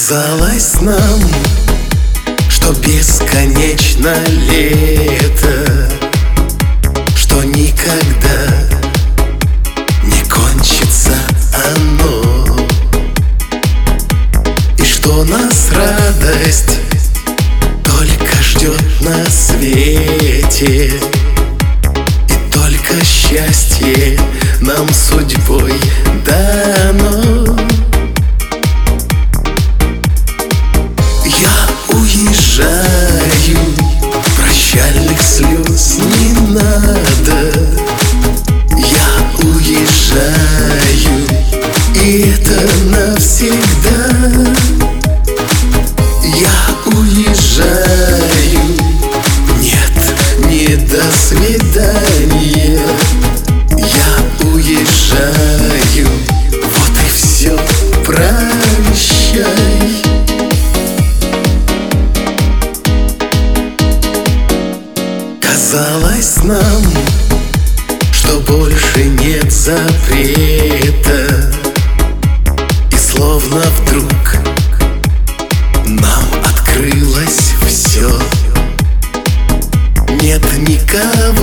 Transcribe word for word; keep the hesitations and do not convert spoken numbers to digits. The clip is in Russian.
Казалось нам, что бесконечно лето, что никогда не кончится оно, и что нас радость только ждет на свете, и только счастье нам судьбой дано. Я уезжаю, прощальных слез не надо. Я уезжаю, и это навсегда. Я уезжаю, нет, не до свидания. Я уезжаю, вот и все, прощай. Казалось нам, что больше нет запрета, и словно вдруг нам открылось все. Нет никого